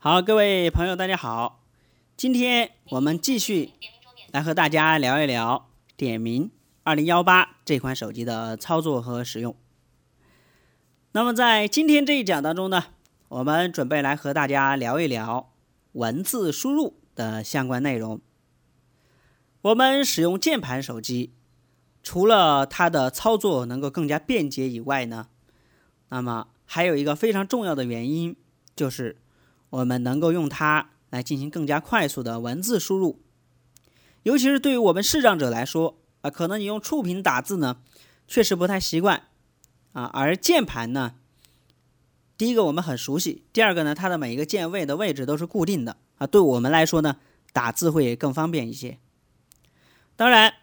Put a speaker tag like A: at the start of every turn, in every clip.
A: 好，各位朋友，大家好。今天我们继续来和大家聊一聊点名2018这款手机的操作和使用。那么在今天这一讲当中呢，我们准备来和大家聊一聊文字输入的相关内容。我们使用键盘手机，除了它的操作能够更加便捷以外呢，那么还有一个非常重要的原因，就是我们能够用它来进行更加快速的文字输入。尤其是对于我们视障者来说，可能你用触屏打字呢，确实不太习惯而键盘呢，第一个我们很熟悉，第二个呢，它的每一个键位的位置都是固定的对我们来说呢，打字会更方便一些。当然，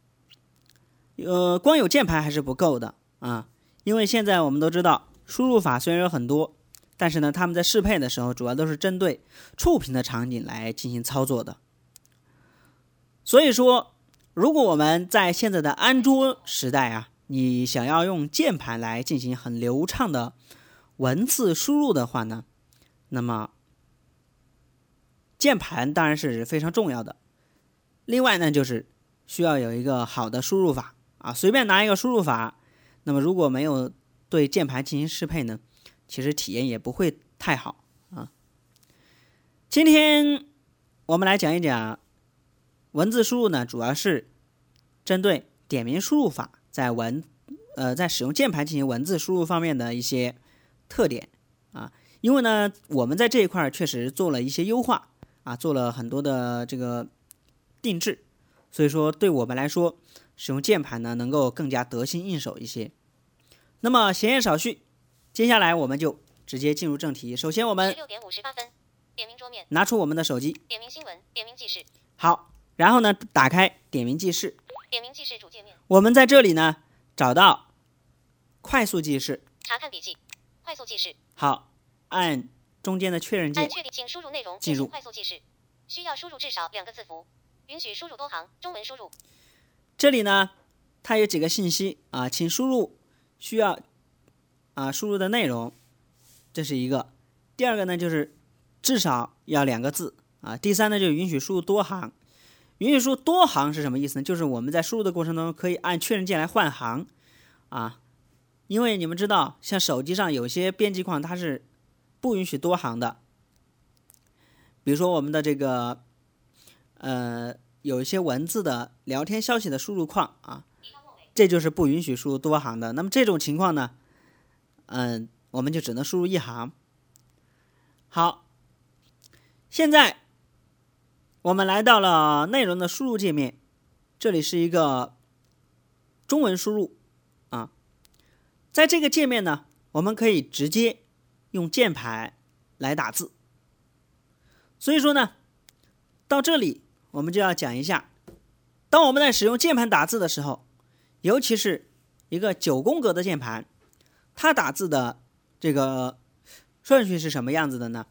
A: 光有键盘还是不够的因为现在我们都知道，输入法虽然有很多，但是呢，他们在适配的时候主要都是针对触屏的场景来进行操作的。所以说，如果我们在现在的安卓时代你想要用键盘来进行很流畅的文字输入的话呢，那么键盘当然是非常重要的。另外呢，就是需要有一个好的输入法随便拿一个输入法，那么如果没有对键盘进行适配呢，其实体验也不会太好今天我们来讲一讲文字输入呢，主要是针对点名输入法在使用键盘进行文字输入方面的一些特点因为呢，我们在这一块确实做了一些优化做了很多的这个定制，所以说对我们来说，使用键盘呢能够更加得心应手一些。那么闲言少叙，接下来我们就直接进入正题。首先我们
B: 16点58分，点名桌面，
A: 拿出我们的手机，
B: 点名新闻，点名记事。
A: 好，然后呢打开点名记事，
B: 点名记事主界面，
A: 我们在这里呢找到快速记事，
B: 查看笔记，快速记事。
A: 好，按中间的确认键
B: 按确定，请输入内容
A: 进入
B: 快速记事，需要输入至少2个字符，允许输入多行中文输入。
A: 这里呢它有几个信息请输入需要输入的内容，这是一个。第二个呢就是至少要2个字第三呢就是允许输入多行。允许输入多行是什么意思呢？就是我们在输入的过程中可以按确认键来换行因为你们知道，像手机上有些编辑框它是不允许多行的，比如说我们的这个有一些文字的聊天消息的输入框这就是不允许输入多行的。那么这种情况呢我们就只能输入1行。好，现在我们来到了内容的输入界面，这里是一个中文输入在这个界面呢，我们可以直接用键盘来打字。所以说呢，到这里我们就要讲一下，当我们在使用键盘打字的时候，尤其是一个9宫格的键盘，它打字的这个顺序是什么样子的呢？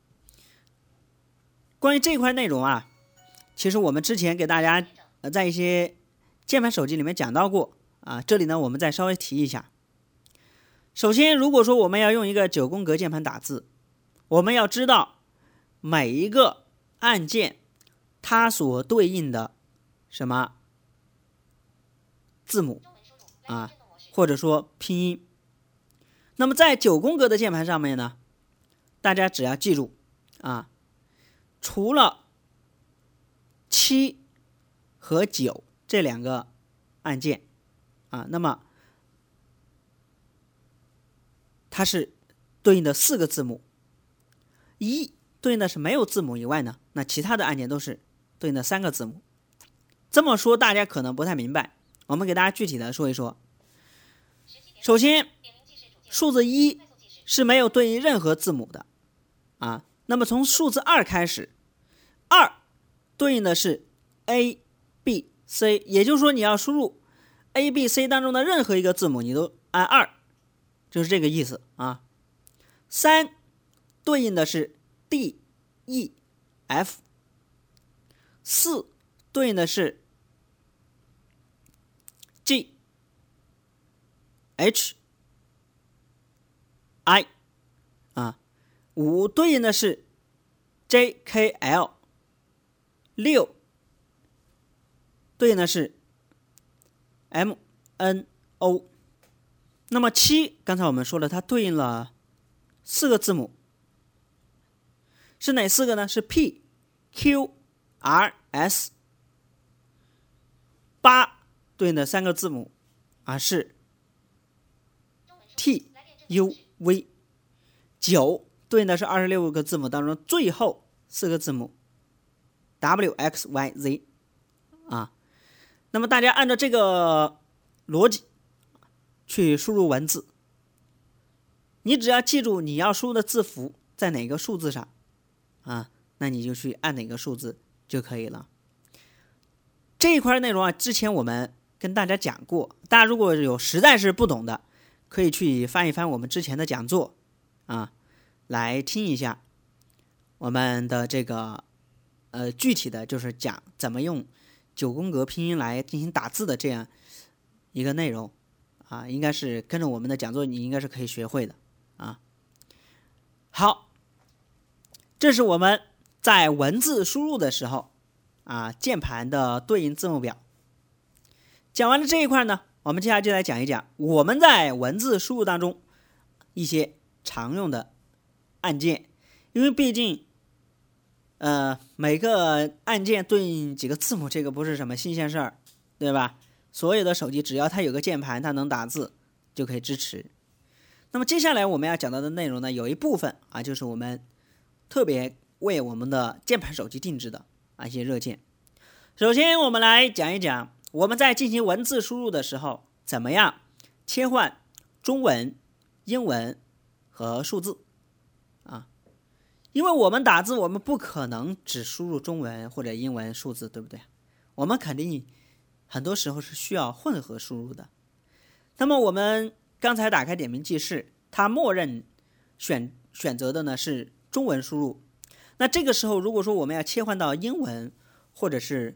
A: 关于这块内容其实我们之前给大家在一些键盘手机里面讲到过这里呢我们再稍微提一下。首先，如果说我们要用一个9宫格键盘打字，我们要知道每一个按键它所对应的什么字母或者说拼音。那么在9宫格的键盘上面呢，大家只要记住除了7和9这2个按键那么它是对应的4个字母，1对应的是没有字母以外呢，那其他的按键都是对应的3个字母。这么说大家可能不太明白，我们给大家具体的说一说。首先，数字1是没有对应任何字母的那么从数字2开始，2对应的是 A、B、C， 也就是说你要输入 A、B、C 当中的任何一个字母，你都按2，就是这个意思3对应的是 D、E、F， 4对应的是 G、H、I 5对应的是 JKL， 6对应的是 MNO。 那么7刚才我们说了，它对应了4个字母，是哪4个呢？是 PQRS。 8对应的3个字母是 TUV。 9对应的是26个字母当中最后4个字母 WXYZ。 那么大家按照这个逻辑去输入文字，你只要记住你要输入的字符在哪个数字上那你就去按哪个数字就可以了。这一块内容之前我们跟大家讲过，大家如果有实在是不懂的，可以去翻一翻我们之前的讲座来听一下我们的这个具体的就是讲怎么用9宫格拼音来进行打字的这样一个内容应该是跟着我们的讲座你应该是可以学会的好，这是我们在文字输入的时候键盘的对应字母表。讲完了这一块呢，我们接下来就来讲一讲我们在文字输入当中一些常用的按键。因为毕竟每个按键对应几个字母，这个不是什么新鲜事儿，对吧？所有的手机只要它有个键盘，它能打字就可以支持。那么接下来我们要讲到的内容呢，有一部分就是我们特别为我们的键盘手机定制的一些热键。首先我们来讲一讲我们在进行文字输入的时候怎么样切换中文、英文和数字因为我们打字我们不可能只输入中文或者英文数字，对不对？我们肯定很多时候是需要混合输入的。那么我们刚才打开点名记事，它默认选择的呢是中文输入。那这个时候如果说我们要切换到英文或者是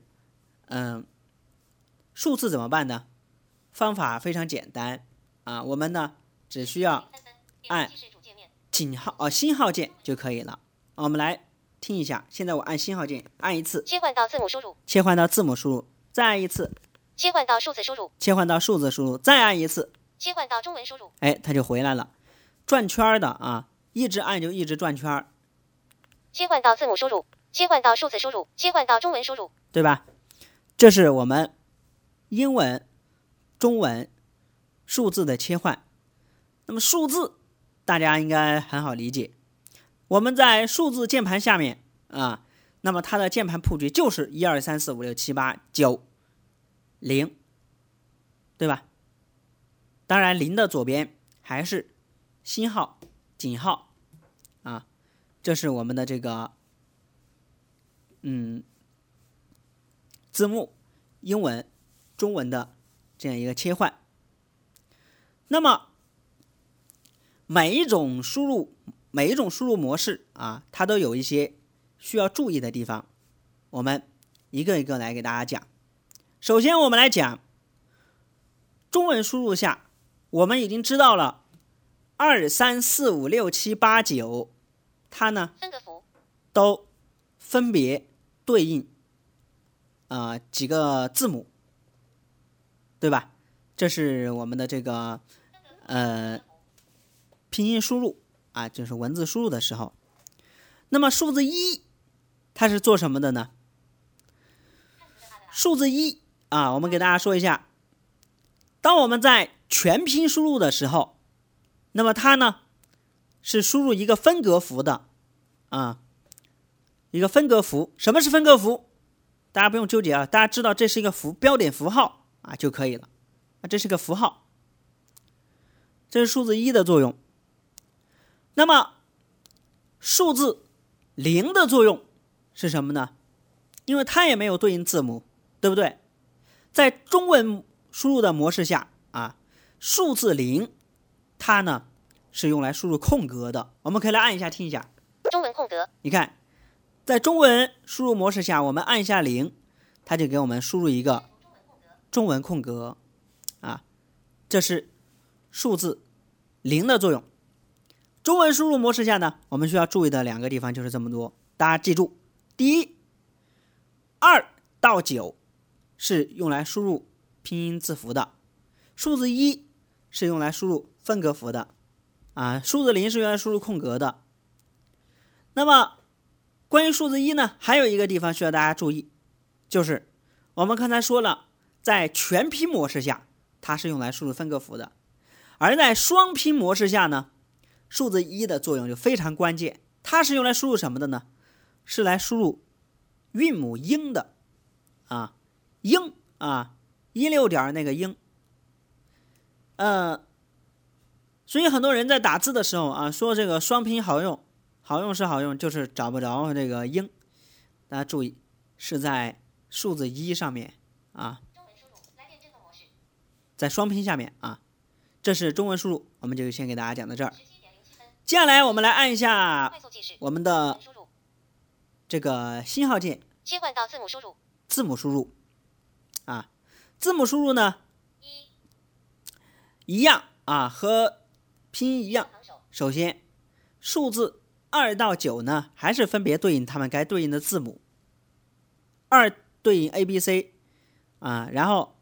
A: 数字怎么办呢？方法非常简单我们呢只需要按星号键就可以了。我们来听一下，现在我按星号键按一次，
B: 切换到字母输入，
A: 切换到字母输入，再按一次，
B: 切换到数字输入，
A: 切换到数字输入，再按一次，
B: 切换到中文输入，
A: 它就回来了。转圈的一直按就一直转圈。
B: 切换到字母输入，切换到数字输入，切换到中文输入，
A: 对吧？这是我们英文、中文、数字的切换。那么数字大家应该很好理解，我们在数字键盘下面那么它的键盘布局就是1 2 3 4 5 6 7 8 9 0，对吧？当然0的左边还是星号、井号这是我们的这个字幕英文、中文的这样一个切换。那么每一种输入模式它都有一些需要注意的地方，我们一个一个来给大家讲。首先我们来讲中文输入下，我们已经知道了2 3 4 5 6 7 8 9，它呢
B: 分隔符
A: 都分别对应几个字母，对吧？这是我们的这个拼音输入就是文字输入的时候。那么数字1它是做什么的呢？数字1我们给大家说一下，当我们在全拼输入的时候，那么它呢是输入一个分隔符的一个分隔符。什么是分隔符？大家不用纠结大家知道这是一个标点符号就可以了这是个符号，这是数字1的作用。那么数字0的作用是什么呢？因为它也没有对应字母，对不对？在中文输入的模式下数字0它呢是用来输入空格的。我们可以来按一下听一下，
B: 中文空格，
A: 你看在中文输入模式下，我们按一下0，它就给我们输入一个中文空格这是数字0的作用。中文输入模式下呢，我们需要注意的2个地方就是这么多。 大家记住，第一，2到9是用来输入拼音字符的，数字1是用来输入分隔符的，数字0是用来输入空格的。那么关于数字1呢，还有一个地方需要大家注意，就是我们刚才说了，在全拼模式下，它是用来输入分隔符的，而在双拼模式下呢，数字1的作用就非常关键，它是用来输入什么的呢？是来输入韵母英的，英16点那个英，所以很多人在打字的时候说这个双拼好用，好用是好用，就是找不着这个英。大家注意，是在数字1上面在双拼下面这是中文输入，我们就先给大家讲到这儿。接下来我们来按一下我们的这个星号键，
B: 切换到字母输入。
A: 字母输入字母输入呢一样和拼音一样。首先数字2到9呢，还是分别对应它们该对应的字母。2对应 ABC 然后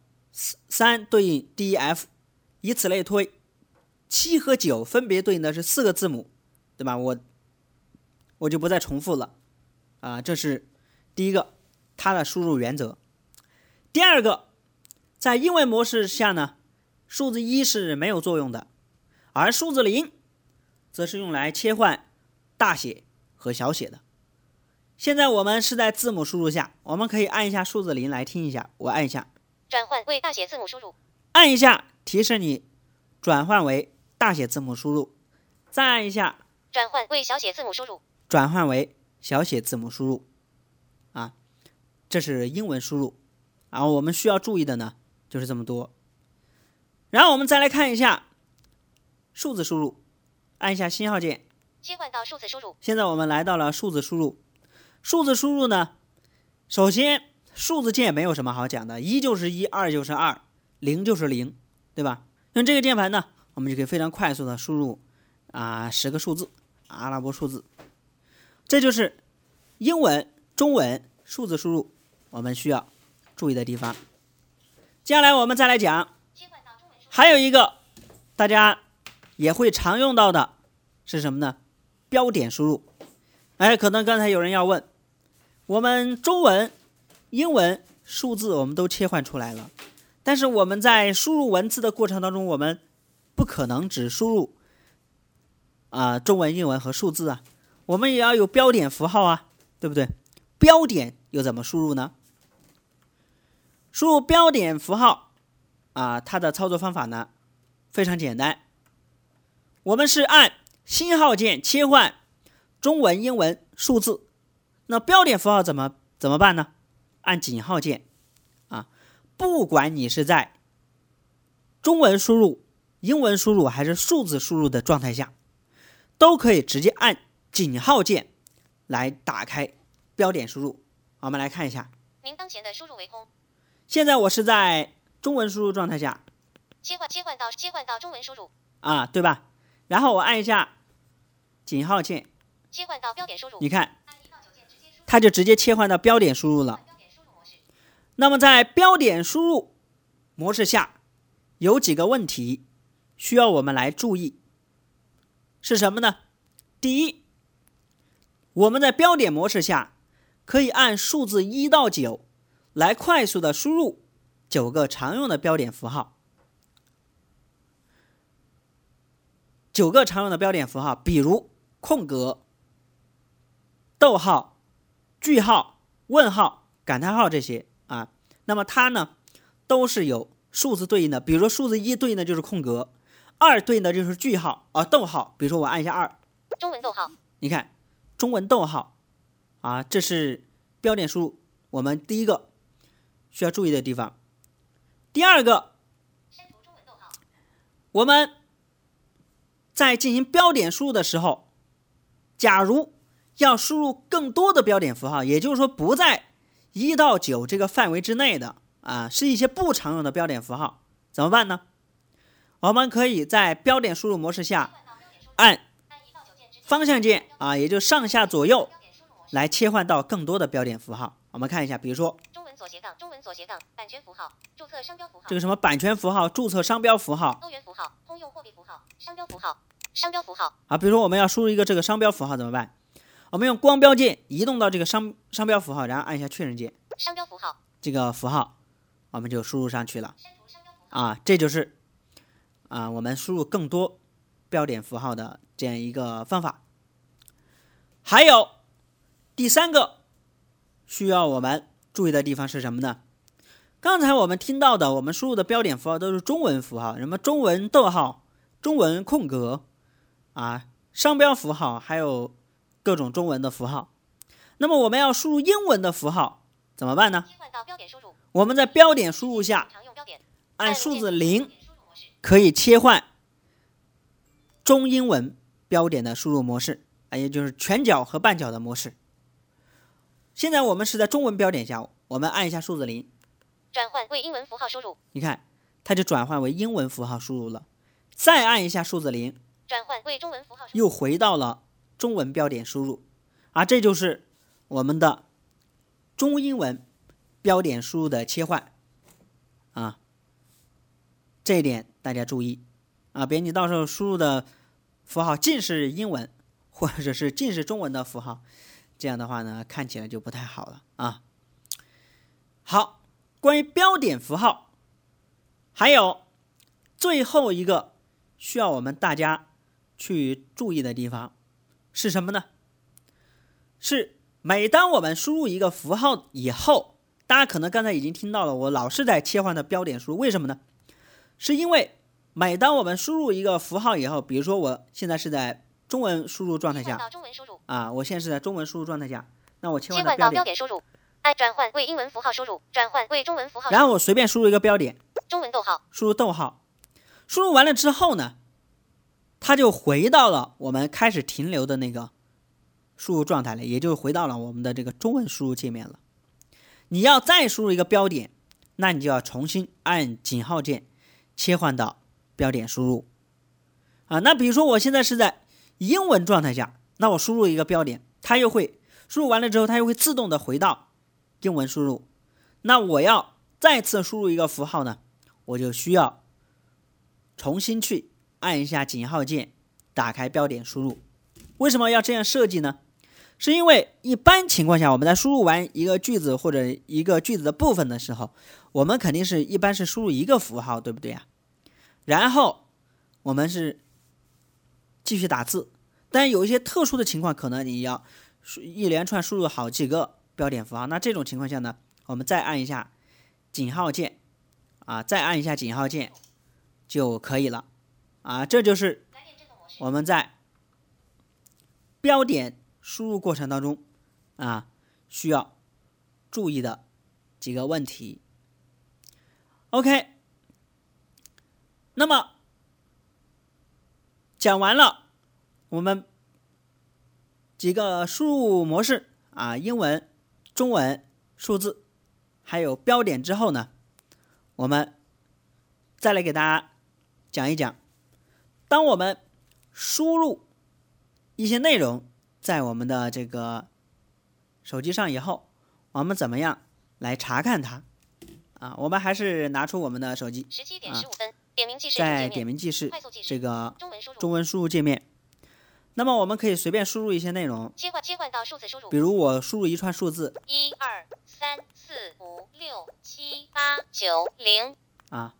A: 3对应 DEF， 以此类推。7和9分别对应的是4个字母，对吧？我就不再重复了这是第一个它的输入原则。第二个，在英文模式下呢，数字1是没有作用的，而数字0则是用来切换大写和小写的。现在我们是在字母输入下，我们可以按一下数字0来听一下，我按一下，
B: 转换为大写字母输入，
A: 按一下提示你转换为大写字母输入，再按一下
B: 转换为小写字母输入，
A: 转换为小写字母输入这是英文输入。然后我们需要注意的呢就是这么多。然后我们再来看一下数字输入，按一下星号键，
B: 切换到数字输入。
A: 现在我们来到了数字输入。数字输入呢，首先数字键没有什么好讲的，1就是1， 2就是2， 0就是0，对吧？用这个键盘呢，我们就可以非常快速的输入10个数字，阿拉伯数字。这就是英文、中文数字输入我们需要注意的地方。接下来我们再来讲，还有一个大家也会常用到的是什么呢？标点输入。可能刚才有人要问，我们中文、英文数字我们都切换出来了，但是我们在输入文字的过程当中，我们不可能只输入中文、英文和数字我们也要有标点符号对不对？标点又怎么输入呢？输入标点符号它的操作方法呢非常简单，我们是按星号键切换中文、英文、数字。那标点符号怎么办呢？按井号键不管你是在中文输入、英文输入还是数字输入的状态下，都可以直接按井号键来打开标点输入。我们来看一下，
B: 您当前的输入为空。
A: 现在我是在中文输入状态下，
B: 切换到中文输入
A: 对吧？然后我按一下井号键，
B: 切换到标点输入，
A: 你看它就直接切换到标点输入了。那么在标点输入模式下，有几个问题需要我们来注意，是什么呢？第一，我们在标点模式下可以按数字1到9来快速的输入9个常用的标点符号。9个常用的标点符号，比如空格、逗号、句号、问号、感叹号这些那么它呢都是有数字对应的，比如说数字1对应的就是空格，2对应的就是句号逗号，比如说我按一下2，
B: 中文逗号，
A: 你看中文逗号这是标点输入我们第一个需要注意的地方。第二个，我们在进行标点输入的时候，假如要输入更多的标点符号，也就是说不在1到9这个范围之内的是一些不常用的标点符号，怎么办呢？我们可以在标点输入模式下按方向键也就是上下左右来切换到更多的标点符号。我们看一下，比如说
B: 中文左斜杠版权符号注册商标符号
A: 这个什么版权符号、注册商标符号、
B: 欧元符号通用货币符号商标符号
A: 啊，比如说我们要输入一个这个商标符号怎么办？我们用光标键移动到这个商标符号，然后按一下确认键，
B: 商标符号
A: 这个符号我们就输入上去了
B: 删除商标符号
A: 啊，这就是我们输入更多标点符号的这样一个方法。还有第三个需要我们注意的地方是什么呢？刚才我们听到的，我们输入的标点符号都是中文符号，什么中文逗号、中文空格啊、商标符号，还有各种中文的符号。那么我们要输入英文的符号怎么办呢？
B: 切换到标点输入
A: 我们在标点输入下
B: 常用标点
A: 按数字0
B: 输入模式
A: 可以切换中英文标点的输入模式，也就是全角和半角的模式。现在我们是在中文标点下，我们按一下数字0，
B: 转换为英文符号输入，
A: 你看它就转换为英文符号输入了。再按一下数字0，
B: 转换为中文符号输入，
A: 又回到了中文标点输入。这就是我们的中英文标点输入的切换这一点大家注意别你到时候输入的符号尽是英文或者是尽是中文的符号，这样的话呢看起来就不太好了好，关于标点符号还有最后一个需要我们大家去注意的地方是什么呢？是每当我们输入一个符号以后，大家可能刚才已经听到了，我老是在切换的标点输入，为什么呢？是因为每当我们输入一个符号以后，比如说我现在是在中文输入状态下我现在是在中文输入状态下，那我切换到标点
B: 输入，按转换为英文符号输入，转换为中文符号，
A: 然后我随便输入一个标点，
B: 中文逗号，
A: 输入逗号，输入完了之后呢，它就回到了我们开始停留的那个输入状态了，也就是回到了我们的这个中文输入界面了。你要再输入一个标点，那你就要重新按井号键切换到标点输入那比如说我现在是在英文状态下，那我输入一个标点，它又会输入完了之后，它又会自动的回到英文输入。那我要再次输入一个符号呢，我就需要重新去按一下井号键，打开标点输入。为什么要这样设计呢？是因为一般情况下，我们在输入完一个句子或者一个句子的部分的时候，我们肯定是一般是输入一个符号，对不对然后我们是继续打字，但有一些特殊的情况，可能你要一连串输入好几个标点符号，那这种情况下呢，我们再按一下井号键再按一下井号键就可以了这就是我们在标点输入过程当中需要注意的几个问题。 OK， 那么讲完了我们几个输入模式英文、中文、数字还有标点之后呢，我们再来给大家讲一讲，当我们输入一些内容在我们的这个手机上以后，我们怎么样来查看它我们还是拿出我们的手机
B: 17点15分，点名记事
A: 在点名记事这个中文输入界面，那么我们可以随便输入一些内容，
B: 切换到数字输入，
A: 比如我输入一串数字
B: 1 2 3 4 5 6 7 8 9 0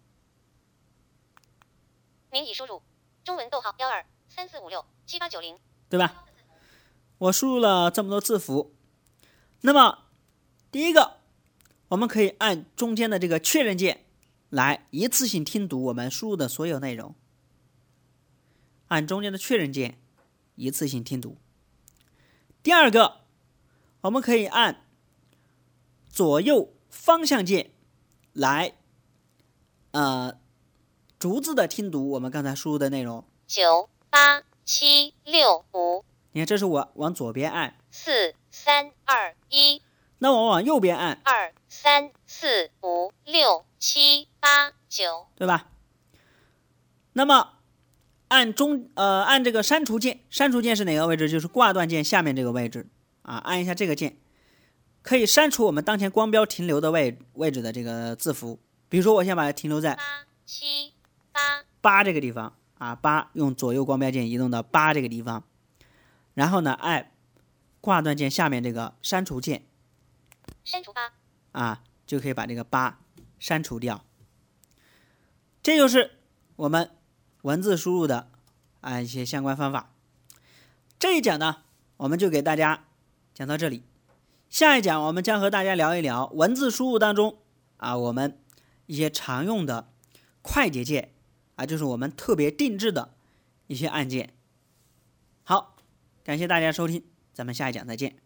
B: 您已输入中文逗号1 2 3 4 5 6 7 8 9 0，
A: 对吧？我输入了这么多字符，那么第一个我们可以按中间的这个确认键来一次性听读我们输入的所有内容，按中间的确认键一次性听读。第二个我们可以按左右方向键来逐字的听读我们刚才输入的内容。
B: 9 8 7 6 5，
A: 你看这是我往左边按
B: 4 3 2 1，
A: 那我往右边按
B: 2 3 4 5 6 7 8 9，
A: 对吧？那么按这个删除键，删除键是哪个位置？就是挂断键下面这个位置按一下这个键，可以删除我们当前光标停留的位置的这个字符。比如说我先把它停留在8这个地方8，用左右光标键移动到8这个地方，然后呢按挂断键下面这个删除键，
B: 删除
A: 就可以把这个8删除掉。这就是我们文字输入的一些相关方法。这一讲呢，我们就给大家讲到这里。下一讲我们将和大家聊一聊文字输入当中我们一些常用的快捷键就是我们特别定制的一些按键。好，感谢大家收听，咱们下一讲再见。